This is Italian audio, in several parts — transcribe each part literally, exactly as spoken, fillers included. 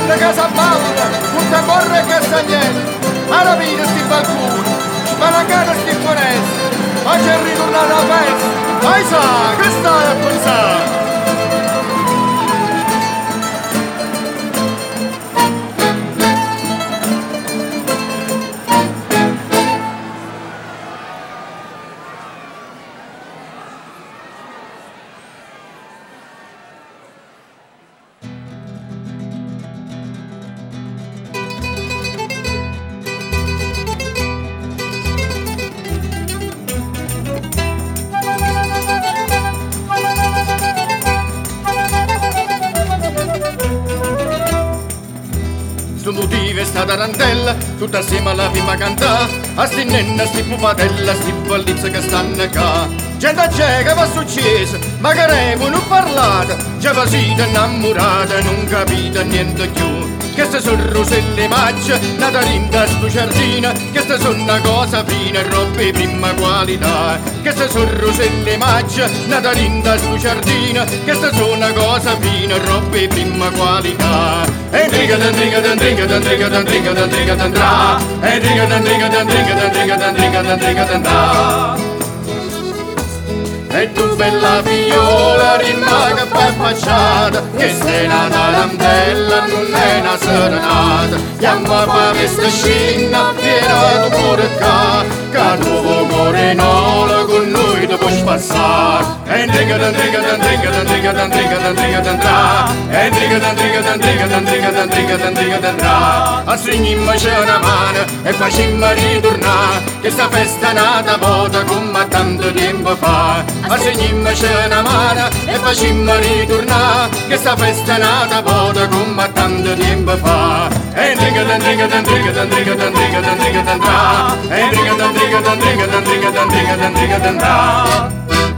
Guarda che si balla, tutta corre e castagnette. Alla vita sti balconi, spalancata sti foreste. Oggi è ritornata la festa. Vai sa, che stai a pensare? Sto motivo è sta tarantella, tutta assieme alla prima cantà. A sti nenna, sti pupatella, sti ballizzi che stanno qua. Gente c'è che va successo, ma che revo non parlate. Già vi siete innamorate, non capite niente più. Queste sono roselle macce, natalinda sto giardino. Queste sono una cosa fine, robe di prima qualità. Queste sono roselle macce, natalinda sto giardino. Queste sono una cosa fine, robe di prima qualità. E driga dan driga dan driga dan driga dan driga dan driga dan dra. E driga dan driga dan driga dan driga dan driga dan driga dan dra. E tu bella figliola rimma che fai facciata, che sei una tarantella non è una serenata. Chiamma fa questa scinna piena di cuore qua, che tuo cuore nola con noi ti puoi spassare. E driga dan driga dan driga dan driga dan driga dan driga dan dra. E driga dan driga dan driga dan driga dan driga dan driga dan dra. A stringimma c'è una mano e facimma ritornare, che sta festa è nata vota come tanto tempo fa. A segnimma c'è una mano e facimma ritornare, che sta festa è nata vota come tanto tempo fa. E driga dan driga dan driga dan driga dan driga dan driga dan dra. E driga dan driga dan driga dan driga dan driga dan driga dan dra.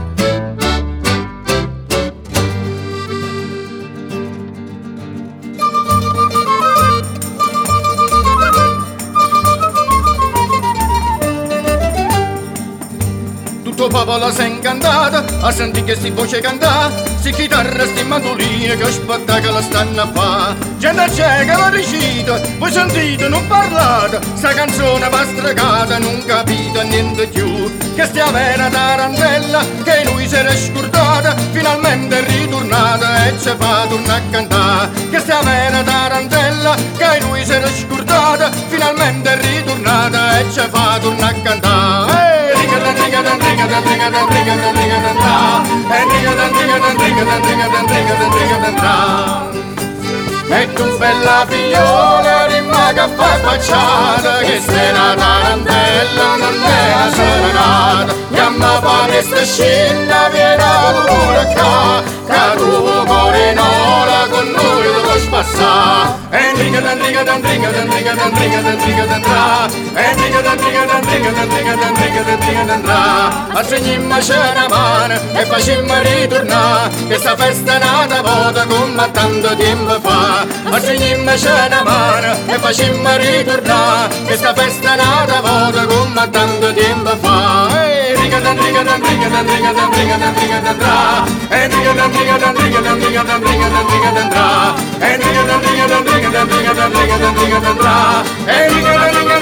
Tutto popolo si è incantato a sentire che sti voce cantare, sti chitarre, sti mandoline che spettacolo la stanno a fa. Gente c'è che la recita, voi sentite non parlate, sta canzone va stregata, non capite niente più. Che stia vera tarantella, che lui si era scordata, finalmente è ritornata e ci fa tornare a cantare. Che stia vera tarantella, che lui si era scordata, finalmente è ritornata e ci fa tornare a cantare. Driga dan driga dan driga dan driga dan driga dan driga dan dra. E driga dan driga dan driga dan driga dan driga dan driga dan dra. E tu bella figliola rimma che fai facciata, che sei una tarantella non è una serenata. Chiamma fa questa scinna piena di cuore qua, che tuo cuore nola con noi ti puoi spassare. E driga dan driga dan driga dan driga dan driga dan driga dan dra. E driga dan driga dan driga dan driga dan driga dan driga dan dra. A segnimma c'è una mano e facimma ritornare, che sta festa è nata vota come tanto tempo fa. A segnimma c'è una mano e facimma ritornare, che sta festa è nata vota come tanto tempo fa. E driga dan driga dan driga dan driga dan driga dan driga dan dra. E driga dan driga dan driga dan driga dan driga dan driga dan dra. E driga dan driga dan driga dan driga dan driga dan driga dan dra. E driga dan driga